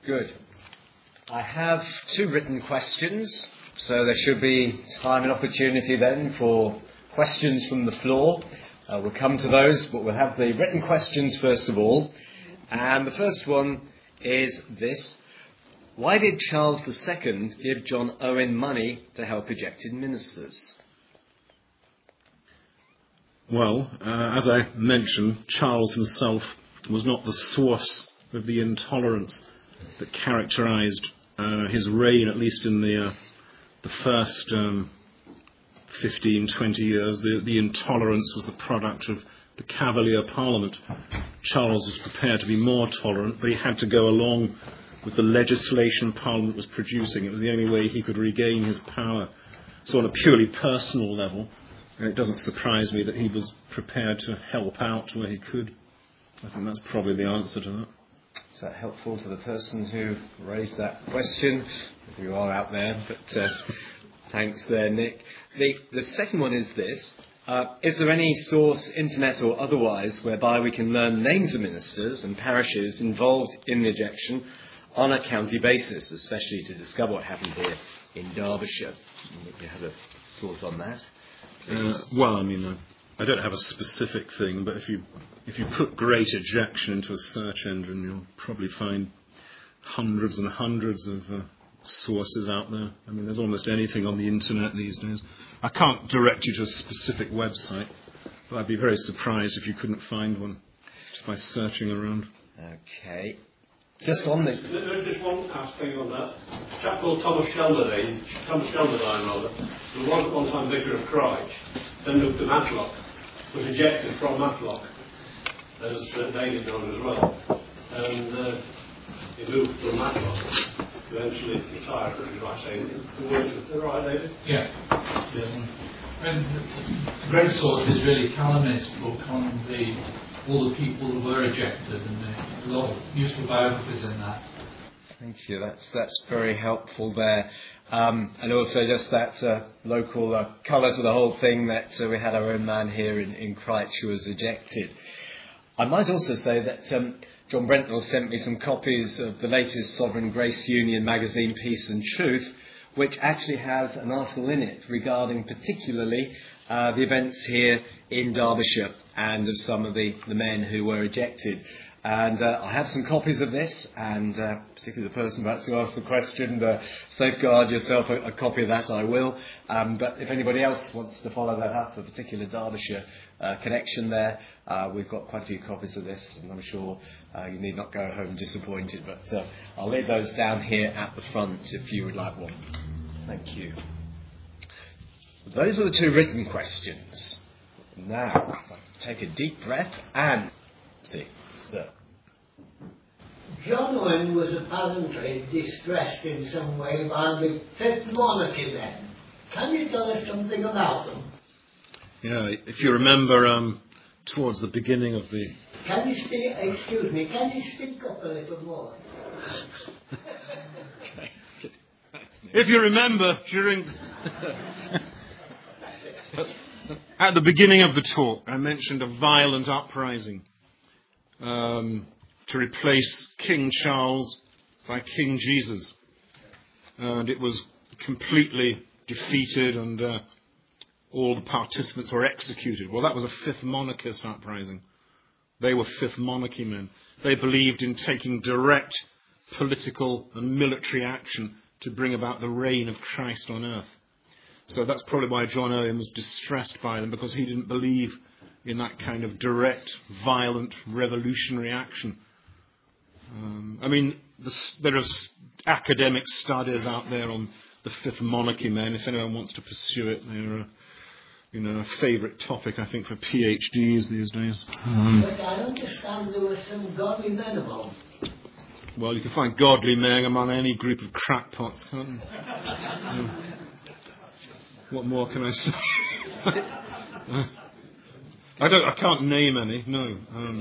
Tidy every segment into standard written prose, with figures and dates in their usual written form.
Good. I have 2 written questions, so there should be time and opportunity then for questions from the floor. We'll come to those, but we'll have the written questions first of all. And the first one is this. Why did Charles II give John Owen money to help ejected ministers? Well, as I mentioned, Charles himself was not the source of the intolerance that characterised his reign, at least in the first 15, 20 years. The intolerance was the product of the Cavalier Parliament. Charles was prepared to be more tolerant, but he had to go along with the legislation Parliament was producing. It was the only way he could regain his power. So on a purely personal level, it doesn't surprise me that he was prepared to help out where he could. I think that's probably the answer to that. Is that helpful to the person who raised that question? If you are out there, but thanks there, Nick. The second one is this. Is there any source, internet or otherwise, whereby we can learn names of ministers and parishes involved in the ejection on a county basis, especially to discover what happened here in Derbyshire? You have a thought on that? I don't have a specific thing, but if you put great ejection into a search engine, you'll probably find hundreds and hundreds of sources out there. I mean, there's almost anything on the internet these days. I can't direct you to a specific website, but I'd be very surprised if you couldn't find one just by searching around. Okay. Just on the... Just one last thing on that. A chap called Thomas Shelmerdine, who was at one time Vicar of Christ, then moved to Matlock, was ejected from Matlock, as David knows as well. And he moved from Matlock, eventually retired, as you might say. The words are right, David? Yeah. And the great source is really Calamit's book on all the people who were ejected, and a lot of useful biographies in that. Thank you. That's very helpful there. And also just that local colour to the whole thing, that we had our own man here in Christ who was ejected. I might also say that John Brentnell sent me some copies of the latest Sovereign Grace Union magazine, Peace and Truth, which actually has an article in it regarding particularly the events here in Derbyshire and of some of the men who were ejected. And I have some copies of this, and particularly the person perhaps who asked the question, safeguard yourself a copy of that, I will. But if anybody else wants to follow that up, a particular Derbyshire connection there, we've got quite a few copies of this, and I'm sure you need not go home disappointed. But I'll leave those down here at the front if you would like one. Thank you. Those are the 2 written questions. Now, take a deep breath and see. Sir. John Owen was apparently distressed in some way by the Fifth Monarchy men. Can you tell us something about them? Yeah, if you remember, towards the beginning of the... Can you speak up a little more? If you remember, at the beginning of the talk, I mentioned a violent uprising to replace King Charles by King Jesus. And it was completely defeated, and all the participants were executed. Well, that was a Fifth Monarchist uprising. They were Fifth Monarchy men. They believed in taking direct political and military action to bring about the reign of Christ on earth. So that's probably why John Owen was distressed by them, because he didn't believe in that kind of direct, violent, revolutionary action. There are academic studies out there on the Fifth Monarchy men. If anyone wants to pursue it, they're a favourite topic, I think, for PhDs these days. But I understand there were some godly men among. Well, you can find godly men among any group of crackpots, can't you? What more can I say? I can't name any. No.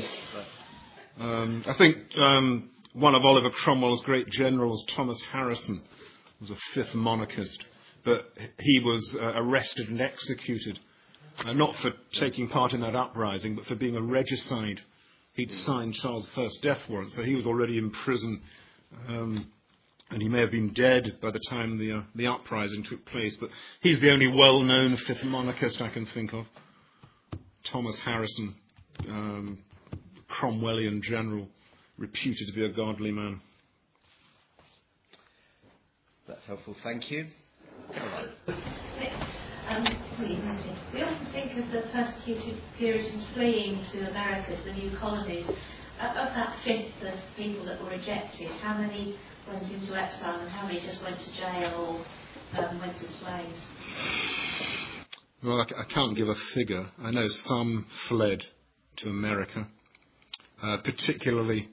I think one of Oliver Cromwell's great generals, Thomas Harrison, was a Fifth Monarchist, but he was arrested and executed, not for taking part in that uprising, but for being a regicide. He'd signed Charles I's death warrant, so he was already in prison And he may have been dead by the time the uprising took place, but he's the only well-known fifth monarchist I can think of. Thomas Harrison, Cromwellian general, reputed to be a godly man. That's helpful, thank you. We often think of the persecuted Puritans fleeing to America, to the new colonies. Of that fifth of people that were rejected, how many went into exile and how many just went to jail or went as slaves? Well, I can't give a figure. I know some fled to America, particularly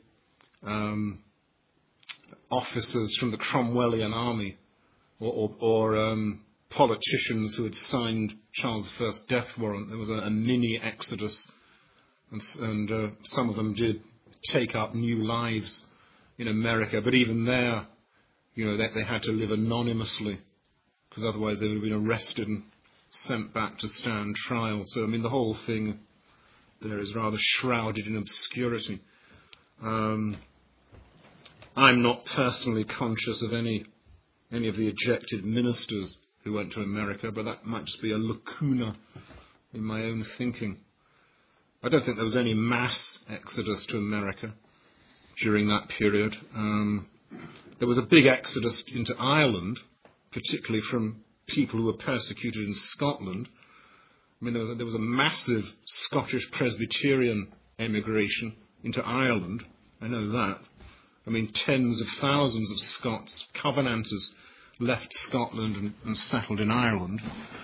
officers from the Cromwellian army or politicians who had signed Charles I's death warrant. There was a mini exodus, and some of them did take up new lives in America. But even there, they had to live anonymously, because otherwise they would have been arrested and sent back to stand trial. So, the whole thing there is rather shrouded in obscurity. I'm not personally conscious of any of the ejected ministers who went to America, but that might just be a lacuna in my own thinking. I don't think there was any mass exodus to America during that period. There was a big exodus into Ireland, particularly from people who were persecuted in Scotland. There was a massive Scottish Presbyterian emigration into Ireland. I know that. Tens of thousands of Scots, Covenanters, left Scotland and settled in Ireland.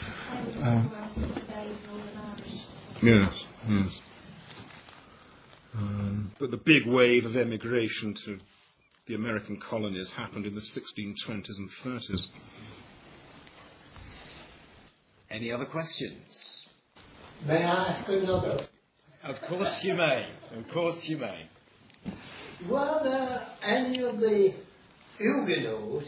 Yes. But the big wave of emigration to the American colonies happened in the 1620s and 30s. Any other questions? May I ask another? Of course you may. Were there any of the Huguenots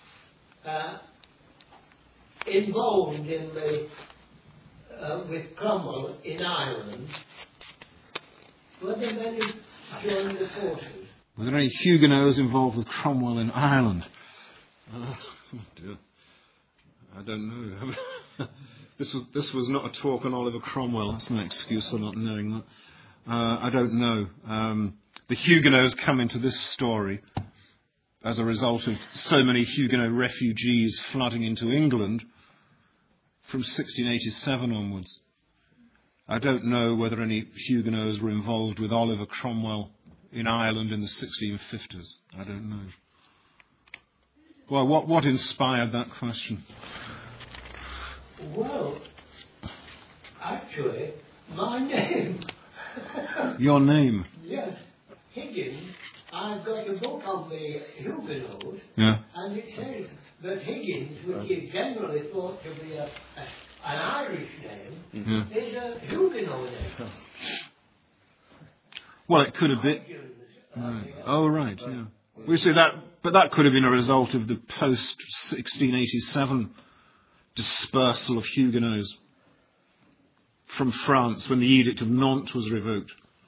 involved in with Cromwell in Ireland? Were there many during the forces? Were there any Huguenots involved with Cromwell in Ireland? Oh dear. I don't know. This was not a talk on Oliver Cromwell. That's no excuse for not knowing that. I don't know. The Huguenots come into this story as a result of so many Huguenot refugees flooding into England from 1687 onwards. I don't know whether any Huguenots were involved with Oliver Cromwell in Ireland in the 1650s. I don't know. Well, what inspired that question? Well, actually, my name. Your name? Yes, Higgins. I've got a book on the Huguenots, and it says that Higgins, which is generally thought to be an Irish name, is a Huguenot name. Well, it could have been. Right. Oh, right, yeah. We see that, but that could have been a result of the post-1687 dispersal of Huguenots from France when the Edict of Nantes was revoked.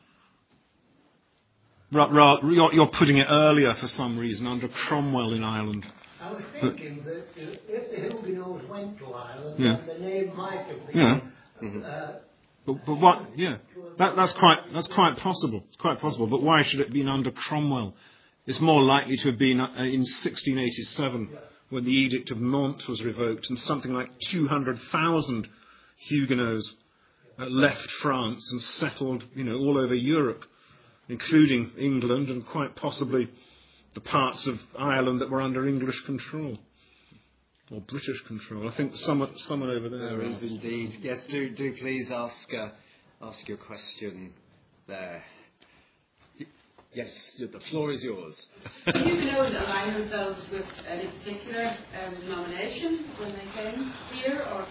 You're putting it earlier for some reason, under Cromwell in Ireland. I was thinking that if the Huguenots went to Ireland, then the name might have been... But what? Yeah, that's quite possible. It's quite possible. But why should it have been under Cromwell? It's more likely to have been in 1687 when the Edict of Nantes was revoked, and something like 200,000 Huguenots left France and settled, all over Europe, including England and quite possibly the parts of Ireland that were under English control. Or British control. I think someone over there. There is indeed. Yes, do please ask your question there. Yes, the floor is yours. Do Huguenots align themselves with any particular denomination when they came here, or?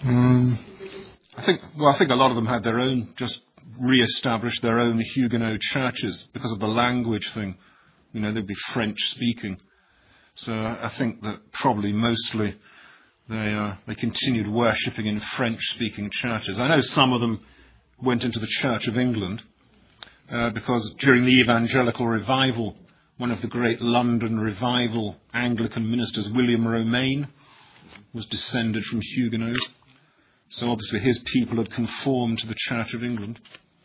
I think a lot of them had their own, just re-established their own Huguenot churches because of the language thing. They'd be French speaking. So I think that probably mostly they continued worshipping in French-speaking churches. I know some of them went into the Church of England because during the evangelical revival, one of the great London Revival Anglican ministers, William Romaine, was descended from Huguenots. So obviously his people had conformed to the Church of England.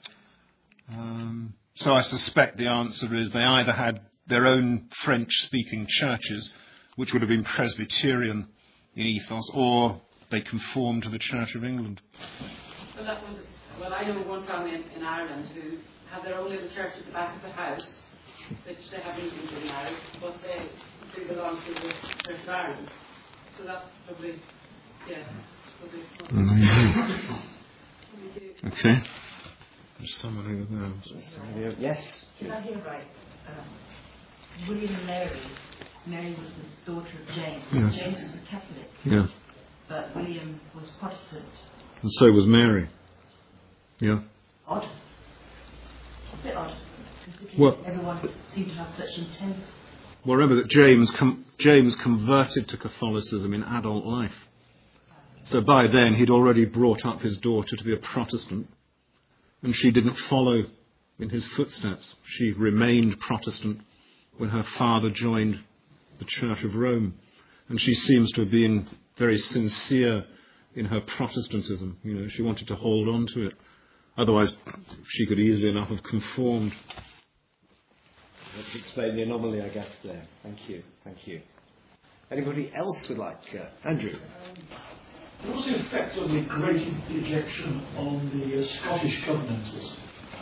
So I suspect the answer is they either had their own French-speaking churches, which would have been Presbyterian in ethos, or they conformed to the Church of England. Well, I know one family in Ireland who have their own little church at the back of the house, which they have meetings in now, but they do belong to the Church of Ireland. So that's probably, Okay. There's somebody there. Yes? Did I hear right? William and Mary was the daughter of James. Yes. James was a Catholic. Yeah. But William was Protestant. And so was Mary. Yeah. Odd. It's a bit odd. Well, everyone seemed to have such intense... Well, remember that James converted to Catholicism in adult life. So by then he'd already brought up his daughter to be a Protestant, and she didn't follow in his footsteps. She remained Protestant when her father joined the Church of Rome, and she seems to have been very sincere in her Protestantism. You know, she wanted to hold on to it. Otherwise, she could easily enough have conformed. Let's explain the anomaly, I guess, there. Thank you. Anybody else would like? Andrew? What was the effect of the Great Ejection on the Scottish Covenanters?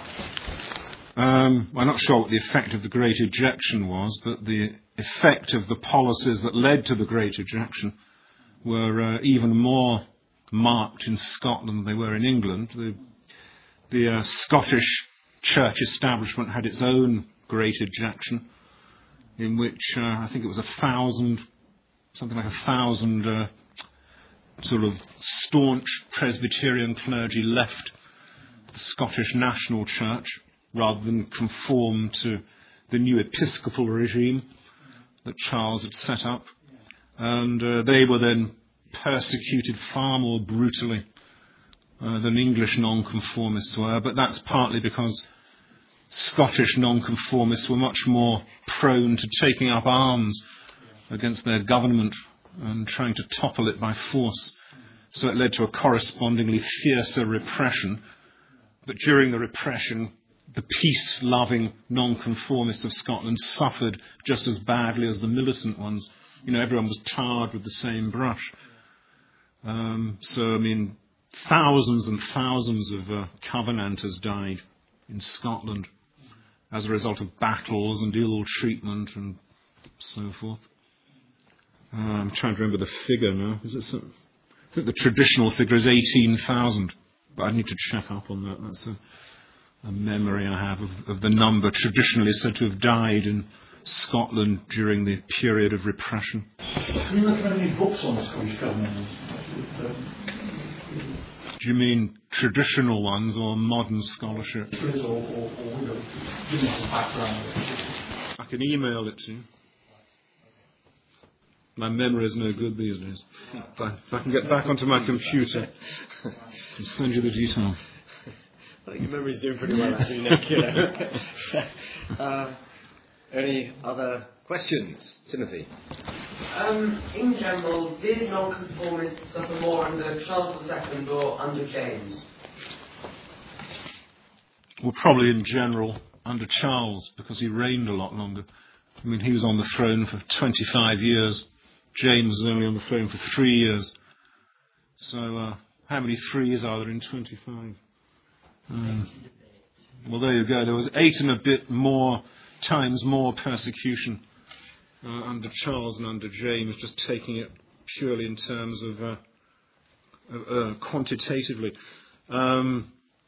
I'm not sure what the effect of the Great Ejection was, but the effect of the policies that led to the Great Ejection were even more marked in Scotland than they were in England. The Scottish church establishment had its own Great Ejection, in which I think it was 1,000 sort of staunch Presbyterian clergy left the Scottish National Church rather than conform to the new episcopal regime that Charles had set up. And they were then persecuted far more brutally than English nonconformists were, but that's partly because Scottish nonconformists were much more prone to taking up arms against their government and trying to topple it by force. So it led to a correspondingly fiercer repression. But during the repression, the peace-loving nonconformists of Scotland suffered just as badly as the militant ones. You know, everyone was tarred with the same brush. Thousands and thousands of Covenanters died in Scotland as a result of battles and ill treatment and so forth. I'm trying to remember the figure now. I think the traditional figure is 18,000, but I need to check up on that. That's a memory I have of the number traditionally said to have died in Scotland during the period of repression. Can you recommend any books on the Scottish Covenanters? Do you mean traditional ones or modern scholarship? Or give me some background. I can email it to you. My memory is no good these days. If I can get back onto my computer, I'll send you the details. I think your memory's doing pretty well, actually, Nick. Any other questions? Timothy? In general, did nonconformists suffer more under Charles II or under James? Well, probably in general under Charles, because he reigned a lot longer. I mean, he was on the throne for 25 years. James was only on the throne for 3 years. So, how many 3s are there in 25? Well, there you go. There was 8 and a bit more times more persecution under Charles and under James, just taking it purely in terms of quantitatively. And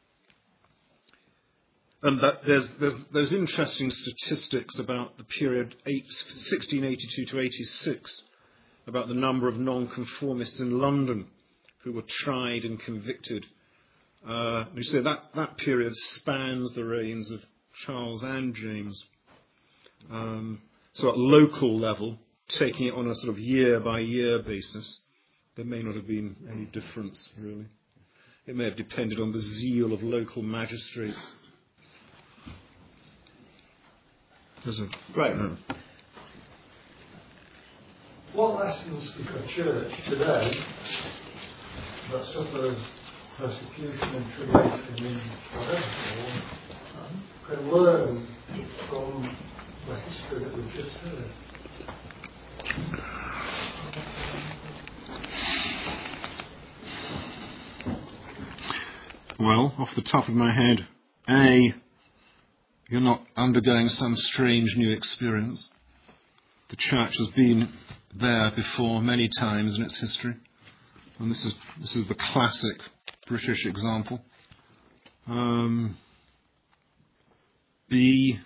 that there's those interesting statistics about the period 1682 to 86, about the number of nonconformists in London who were tried and convicted. You see that period spans the reigns of Charles and James. So at local level, taking it on a sort of year-by-year basis, there may not have been any difference, really. It may have depended on the zeal of local magistrates. Right. What lessons for the church today that suffers persecution and tribulation in whatever form can learn from the history that we've just heard? Well, off the top of my head, you're not undergoing some strange new experience. The church has been there before many times in its history, and this is the classic British example. B,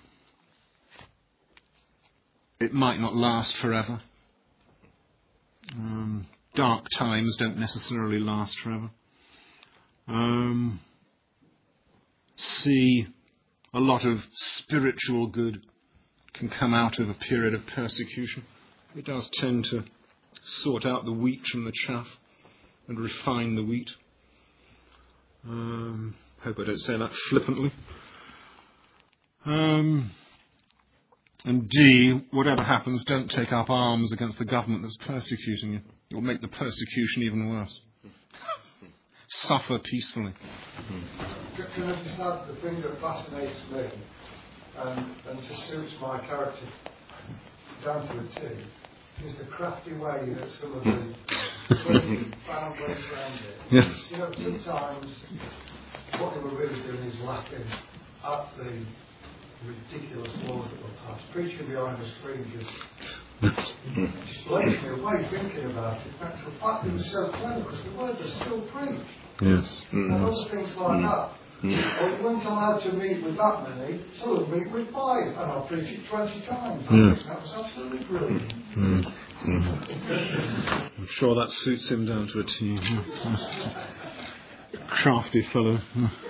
it might not last forever. Dark times don't necessarily last forever. C, a lot of spiritual good can come out of a period of persecution. It does tend to sort out the wheat from the chaff and refine the wheat. Hope I don't say that flippantly. And D, whatever happens, don't take up arms against the government that's persecuting you. It will make the persecution even worse. Suffer peacefully. Can I just add, the thing that fascinates me and just suits my character down to a T is the crafty way that some of the found ways around it. Yes. You know, sometimes what they were really doing is laughing at the ridiculous laws that were passed. Preaching behind the screen just blows me away thinking about it. In actual fact, it was so clever because the word was still preached. Yes. And other things like that. Or you weren't allowed to meet with that many, so we'll meet with 5, and I'll preach it 20 times. That was absolutely brilliant. I'm sure that suits him down to a T. Crafty fellow.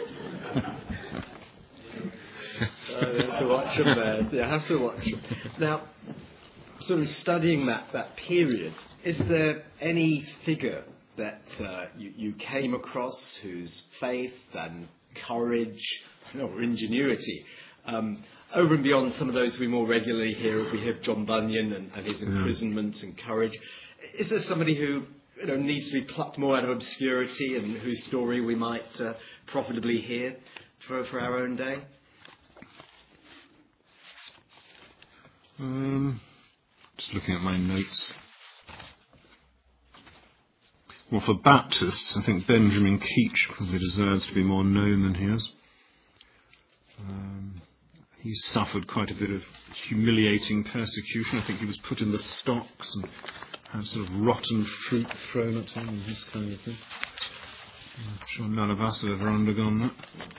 You have to watch them there. You have to watch them. Now, sort of studying that period, is there any figure that you came across whose faith and courage or ingenuity, over and beyond some of those we more regularly hear? We hear John Bunyan and his imprisonment and courage. Is there somebody who needs to be plucked more out of obscurity and whose story we might profitably hear for our own day? Just looking at my notes. Well, for Baptists, I think Benjamin Keach probably deserves to be more known than he is. He suffered quite a bit of humiliating persecution. I think he was put in the stocks and had sort of rotten fruit thrown at him and this kind of thing. I'm sure none of us have ever undergone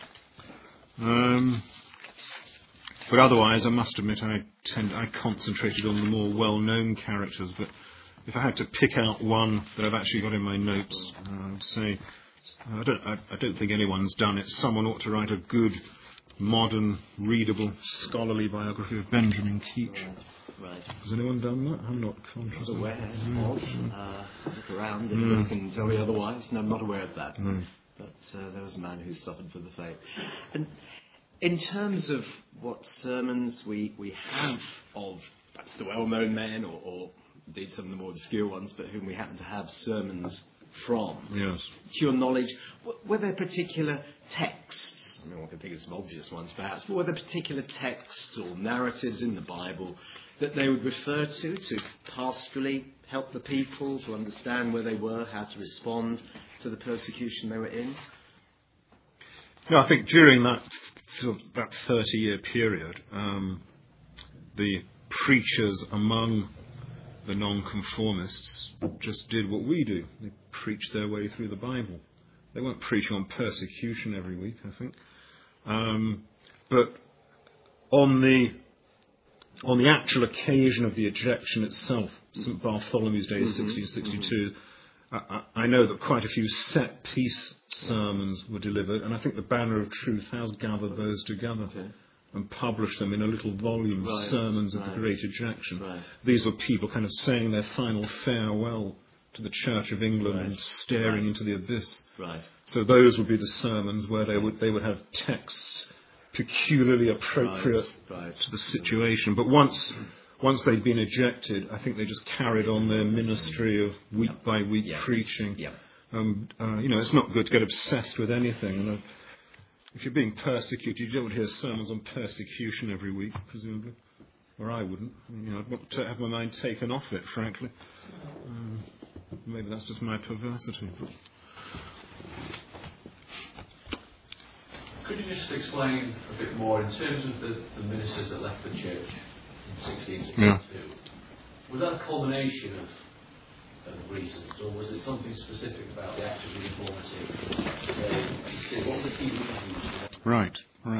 that. But otherwise, I must admit, I concentrated on the more well-known characters. But if I had to pick out one that I've actually got in my notes, I would say I don't think anyone's done it. Someone ought to write a good, modern, readable, scholarly biography of Benjamin Keach. Right. Has anyone done that? I'm not conscious of aware of. Look around and you can tell me otherwise. No, I'm not aware of that. But there was a man who suffered for the faith. And in terms of what sermons we have of perhaps the well-known men or indeed some of the more obscure ones, but whom we happen to have sermons from, to your knowledge, were there particular texts, I mean, one can think of some obvious ones perhaps, but were there particular texts or narratives in the Bible that they would refer to pastorally help the people to understand where they were, how to respond to the persecution they were in? No, I think during that 30-year period, the preachers among the nonconformists just did what we do. They preached their way through the Bible. They weren't preaching on persecution every week, I think. But on the actual occasion of the ejection itself, St. Bartholomew's Day, 1662, I know that quite a few set-piece sermons were delivered, and I think the Banner of Truth has gathered those together and published them in a little volume, Sermons of the Great Ejection. These were people kind of saying their final farewell to the Church of England and staring into the abyss. So those would be the sermons where they would have texts peculiarly appropriate to the situation. But once they'd been ejected, I think they just carried on their ministry of week by week preaching. Yeah. It's not good to get obsessed with anything. And if you're being persecuted, you don't hear sermons on persecution every week, presumably. Or I wouldn't. I'd want to have my mind taken off it, frankly. Maybe that's just my perversity. But could you just explain a bit more in terms of the ministers that left the church in 1662? Yeah. Was that a culmination of reasons, or was it something specific about the act of uniformity? What were the key reasons? Right.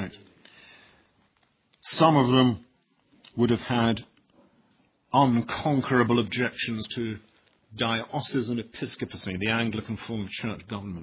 Some of them would have had unconquerable objections to diocesan episcopacy, the Anglican form of church government.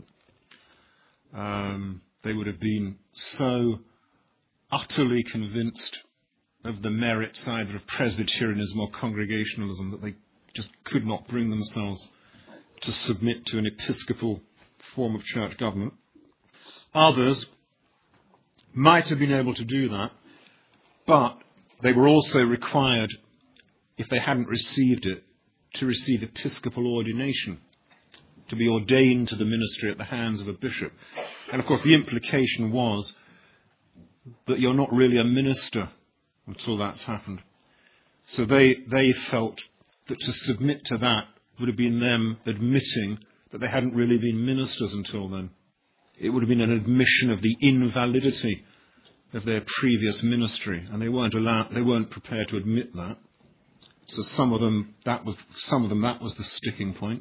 They would have been so utterly convinced of the merits either of Presbyterianism or Congregationalism that they just could not bring themselves to submit to an episcopal form of church government. Others might have been able to do that, but they were also required, if they hadn't received it, to receive episcopal ordination, to be ordained to the ministry at the hands of a bishop. And of course the implication was that you're not really a minister until that's happened. So they felt that to submit to that would have been them admitting that they hadn't really been ministers until then. It would have been an admission of the invalidity of their previous ministry, and they weren't prepared to admit that. So some of them that was the sticking point.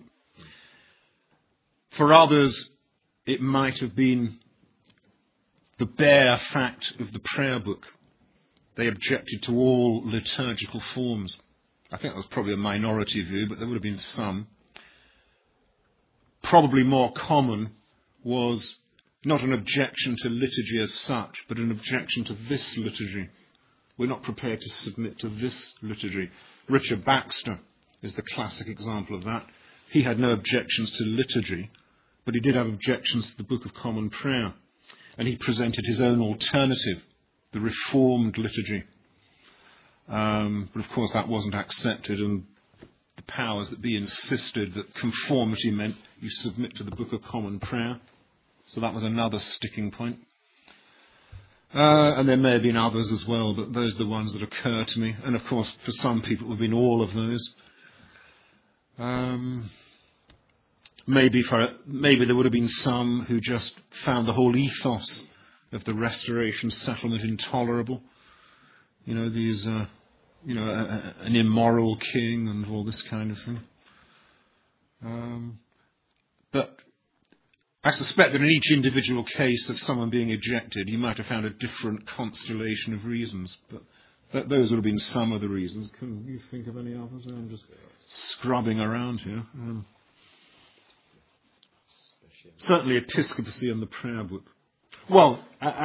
For others, it might have been the bare fact of the prayer book. They objected to all liturgical forms. I think that was probably a minority view, but there would have been some. Probably more common was not an objection to liturgy as such, but an objection to this liturgy. We're not prepared to submit to this liturgy. Richard Baxter is the classic example of that. He had no objections to liturgy, but he did have objections to the Book of Common Prayer. And he presented his own alternative, the Reformed liturgy. But of course that wasn't accepted, and the powers that be insisted that conformity meant you submit to the Book of Common Prayer. So that was another sticking point. And there may have been others as well, but those are the ones that occur to me. And of course, for some people, it would have been all of those. Maybe there would have been some who just found the whole ethos of the Restoration settlement intolerable. An immoral king and all this kind of thing. But I suspect that in each individual case of someone being ejected, you might have found a different constellation of reasons. But those would have been some of the reasons. Can you think of any others? I'm just scrubbing around here. Certainly episcopacy and the prayer book. Well,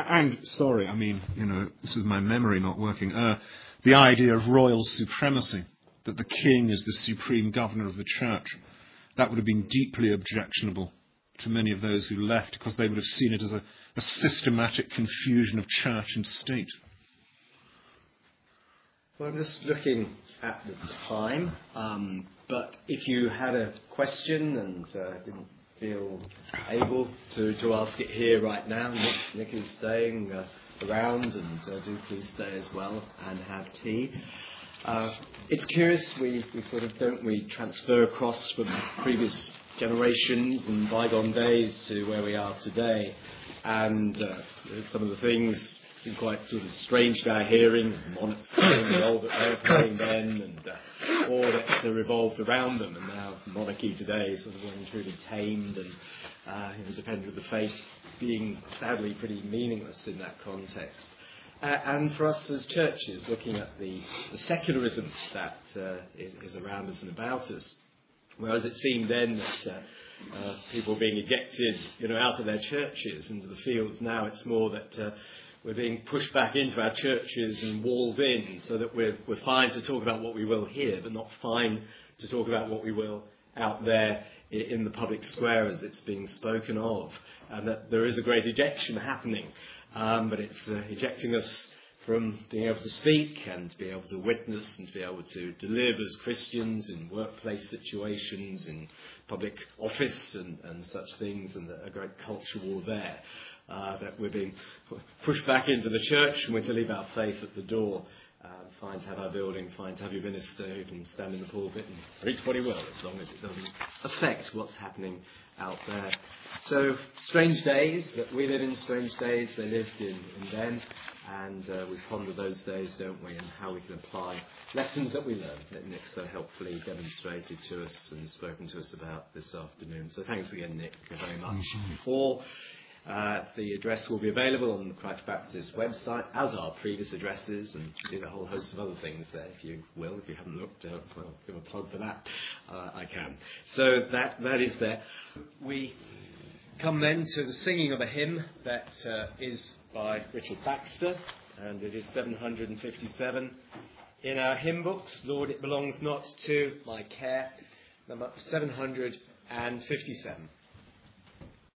this is my memory not working. The idea of royal supremacy, that the king is the supreme governor of the church, that would have been deeply objectionable to many of those who left, because they would have seen it as a systematic confusion of church and state. Well, I'm just looking at the time, but if you had a question and didn't feel able to ask it here right now, Nick is staying around, and do please stay as well and have tea. It's curious, we sort of transfer across from previous generations and bygone days to where we are today, and some of the things seem quite sort of strange to our hearing. Monarchs playing the role that they were playing then, and all that revolved around them, and now monarchy today is sort of truly tamed, and dependent of the faith being sadly pretty meaningless in that context. And for us as churches, looking at the secularism that is around us and about us, whereas it seemed then that people being ejected, out of their churches into the fields, now it's more that we're being pushed back into our churches and walled in, so that we're fine to talk about what we will here, but not fine to talk about what we will out there in the public square as it's being spoken of, and that there is a great ejection happening. but it's ejecting us from being able to speak and to be able to witness and to be able to live as Christians in workplace situations, in public office and such things, and a great culture war there. That we're being pushed back into the church and we're to leave our faith at the door. Fine to have our building, fine to have your minister who can stand in the pulpit and preach what he will, as long as it doesn't affect what's happening out there. So, strange days, that we live in strange days, they lived in then, and we ponder those days, don't we, and how we can apply lessons that we learned, that Nick so helpfully demonstrated to us and spoken to us about this afternoon. So thanks again, Nick, very much for. The address will be available on the Christ Baptist website, as are previous addresses, and a whole host of other things there, if you will. If you haven't looked, well, give a plug for that. I can. So that is there. We come then to the singing of a hymn that is by Richard Baxter, and it is 757 in our hymn books. Lord, it belongs not to my care. Number 757.